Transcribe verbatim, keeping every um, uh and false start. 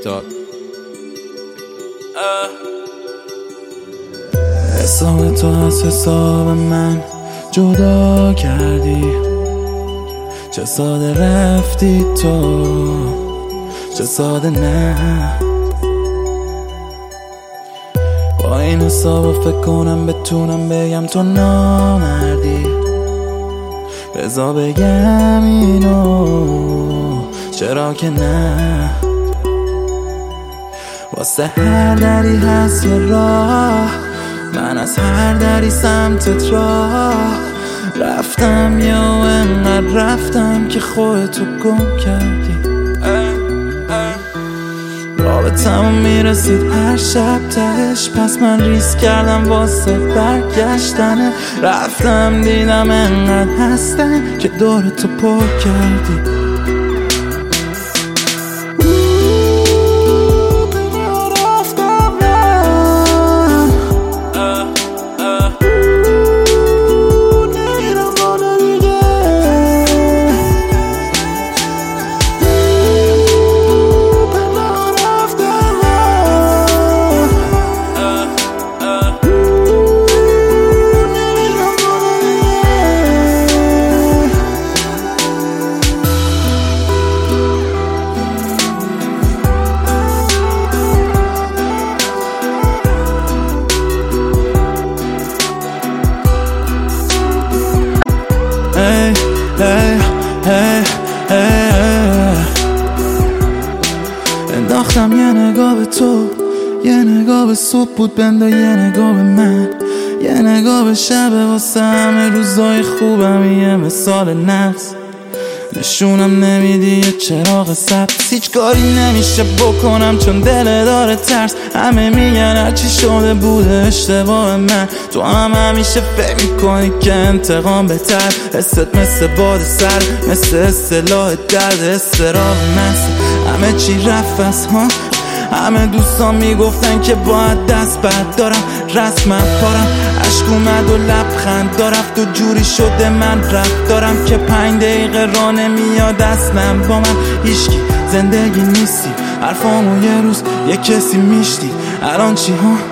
داد. حساب تو از حساب من جدا کردی، چه ساده رفتی تو، چه ساده نه. با این حساب فکر کنم بتونم بگم تو نامردی، بذار بگم اینو چرا که نه. واسه هر دری هست یه راه، من از هر دری سمتت راه رفتم، یا انقدر رفتم که خودتو گم کردی. رابطمون میرسید هر شب تهش، پس من ریسک کردم واسه برگشتنه. رفتم دیدم انقدر هستن که دورتو پر کردی. Hey, hey, hey, hey. انداختم یه نگاه به تو، یه نگاه به صبح بود بنده، یه نگاه به من، یه نگاه به شب واسه همه روزای خوبم. یه مثال نقص نشونم نمیدی یه چراغ سبز. هیچ کاری نمیشه بکنم چون دل داره ترس. همه میگن هرچی شده بوده اشتباه من، تو هم همیشه فکر میکنی که انتقام بهتر. حست مثل باد سر، مثل اصطلاح درد استراب مثل همه چی رفت از ها. همه دوستان میگفتن که باید دست بر دارم، رسمم پارم، عشق اومد و لبخند دارفت و جوری شده من رفت دارم که پنج دقیقه راه نمیاد اصلا با من. هیچکی زندگی نیستی، حرفامو یه روز یه کسی میشتی. الان چی ها؟